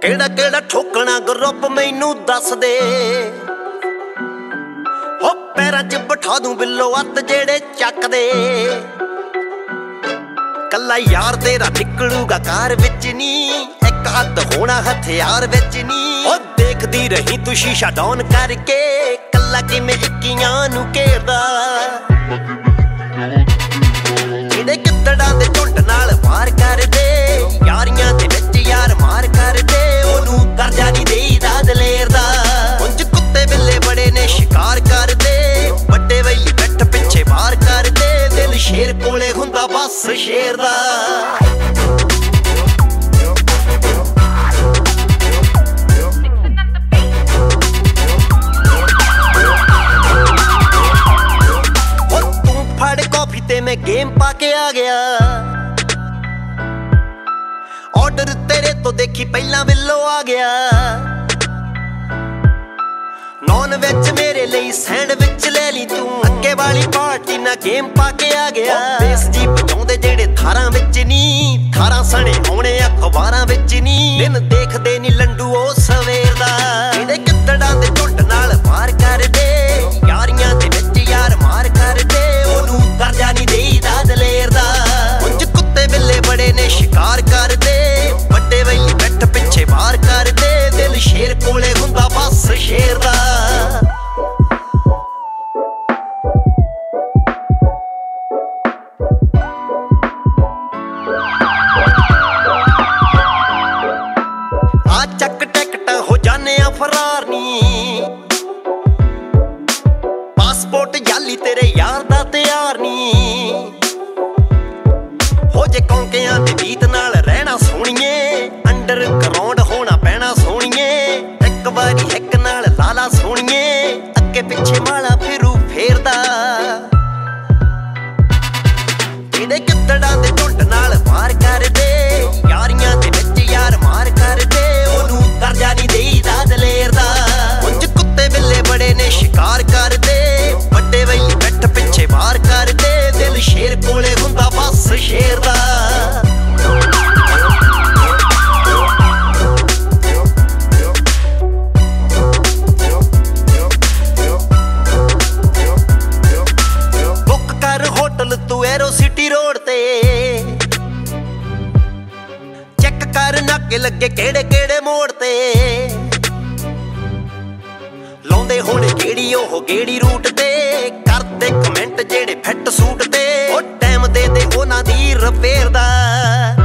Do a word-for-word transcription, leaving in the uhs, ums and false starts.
ਕਿਹੜਾ ਕਿਹੜਾ ਠੋਕਣਾ ਗਰੁੱਪ ਮੈਨੂੰ ਦੱਸ ਦੇ ਹੋ ਪੈਰਾਂ 'ਚ ਬਿਠਾ ਦੂੰ ਬਿੱਲੋ ਅੱਤ ਜਿਹੜੇ ਚੱਕਦੇ ਕੱਲਾ ਯਾਰ ਤੇਰਾ ਨਿਕਲੂਗਾ ਕਾਰ ਵਿੱਚ ਨੀ ਇੱਕ ਹੱਥ ਹੋਣਾ ਹਥਿਆਰ ਵਿੱਚ ਨੀ ਉਹ ਦੇਖਦੀ ਰਹੀ ਤੂੰ ਸ਼ੀਸ਼ਾ ਡਾਊਨ ਕਰਕੇ ਕੱਲਾ ਕਿਵੇਂ ਇੱਕੀਆਂ ਨੂੰ ਘੇਰਦਾ ਜਿਹੜੇ ਗਿੱਦੜਾਂ ਦੇ ਝੁੰਡ ਨਾਲ ਵਾਰ ਕਰਦੇ ਯਾਰੀਆਂ ਦੇ ਵਿੱਚ ਯਾਰ ਮਾਰ ਕਰਦੇ ਉਹਨੂੰ ਦਰਜਾ ਨਹੀਂ ਦੇਈਦਾ ਦਲੇਰ ਦਾ ਉਂਝ ਕੁੱਤੇ ਬਿੱਲੇ ਬੜੇ ਨੇ ਸ਼ਿਕਾਰ ਕਰਦੇ ਵੱਡੇ ਵੈਲੀ ਬੈਠ ਪਿੱਛੇ ਵਾਰ ਕਰਦੇ ਦਿਲ ਸ਼ੇਰ ਕੋਲੇ ਹੁੰਦਾ ਬਸ ਸ਼ੇਰ ਦਾ ਤੇ ਮੈਂ ਗੇਮ ਪਾ ਕੇ ਆ ਗਿਆ ਆਰਡਰ ਤੇਰੇ ਤੋਂ ਦੇਖੀ ਪਹਿਲਾਂ ਬਿੱਲੋ ਆ ਗਿਆ ਨੌਨ ਵਿੱਚ ਮੇਰੇ ਲਈ ਸੈਂਡਵਿਚ ਲੈ ਲਈ ਤੂੰ ਅੱਗੇ ਵਾਲੀ ਪਾਰਟੀ ਨਾ ਗੇਮ ਪਾ ਕੇ ਆ ਗਿਆ ਬੇਸ ਜੀ ਬਜਾਉਂਦੇ ਜਿਹੜੇ ਥਾਰਾਂ ਵਿੱਚ ਨੀ ਥਾਰਾਂ ਸਣੇ ਆਉਣੇ ਅਖਬਾਰਾਂ ਵਿੱਚ ਨੀ ਦਿਨ ਦੇਖਦੇ ਨੀ ਲੰਡੂ ਉਹ ਸਵੇਰ ਦਾ ਜਿਹੜੇ ਗਿੱਦੜਾਂ ਦੇ ਝੁੰਡ ਨਾਲ ਵਾਰ ਕਰਦੇ ਯਾਰੀਆਂ ਦੇ ਵਿੱਚ ਯਾਰ ਮਾਰ ਕਰਦੇ ਉਹਨੂੰ ਦਰਜਾ ਨਹੀਂ ਦੇਈਦਾ ਦਲੇਰ ਦਾ ਉਂਝ ਕੁੱਤੇ ਬਿੱਲੇ ਬੜੇ ਨੇ ਸ਼ਿਕਾਰ ਕਰਦੇ ਵੱਡੇ ਵੈਲੀ ਬੈਠ ਪਿੱਛੇ ਵਾਰ ਕਰਦੇ ਦਿਲ ਸ਼ੇਰ ਕੋਲੇ ਹੁੰਦਾ ਬਸ ਸ਼ੇਰ ਦਾ ਆ ਚੱਕ ਟਿਕਟਾਂ ਹੋ ਜਾਨੇ ਆ ਫਰਾਰ ਨੀ ਪਾਸਪੋਰਟ ਜਾਲੀ ਤੇਰੇ ਯਾਰ ਦਾ ਤਿਆਰ ਨੀ ਹੋ ਜੇ ਕੌਂਕਿਆਂ ਦੇ ਗੀਤ ਨਾਲ ਰਹਿਣਾ ਸੋਹਣੀਏ ਅੰਡਰ ਗਰਾਊਂਡ ਹੋਣਾ ਪੈਣਾ ਸੋਹਣੀਏ ਇੱਕ ਵਾਰੀ ਇੱਕ ਨਾਲ ਲਾਲਾ ਸੋਹਣੀਏ ਅੱਗੇ ਪਿੱਛੇ ਮਾਲਾ ਫਿਰੂ ਫੇਰਦਾ ਜਿਹੜੇ ਗਿੱਦੜਾਂ ਦੇ ਝੁੰਡ ਨਾਲ ਵਾਰ ਕਰਦੇ ਯਾਰੀਆਂ ਦੇ ਵਿੱਚ ਯਾਰ ਮਾਰ ਕਰਦੇ ਉਹਨੂੰ ਦਰਜਾ ਨਹੀਂ ਦੇਈਦਾ ਦਲੇਰ ਦਾ ਉਂਝ ਕੁੱਤੇ ਬਿੱਲੇ ਬੜੇ ਨੇ ਸ਼ਿਕਾਰ ਕਰਦੇ ਵੱਡੇ ਵੈਲੀ ਬੈਠ ਪਿੱਛੇ ਵਾਰ ਕਰਦੇ ਦਿਲ ਸ਼ੇਰ ਕੋਲੇ ਹੁੰਦਾ ਬਸ ਸ਼ੇਰ ਦਾ ਬੁੱਕ ਕਰ ਹੋਟਲ ਤੂੰ ਐਰੋ ਸਿਟੀ ਰੋਡ ਤੇ ਚੈੱਕ ਕਰ ਨਾਕੇ ਲੱਗੇ ਕਿਹੜੇ ਕਿਹੜੇ ਮੋੜ ਤੇ ਲਾਉਂਦੇ ਹੋਣੇ ਕਿਹੜੀ ਉਹ ਗੇੜੀ ਰੂਟ ਤੇ ਕਰਦੇ ਕਮੈਂਟ ਜਿਹੜੇ ਫਿੱਟ ਸੂਟ ਤੇ ਉਹ ਟਾਈਮ ਦੇ ਦੇ ਉਹਨਾਂ ਦੀ ਰਿਪੇਅਰ ਦਾ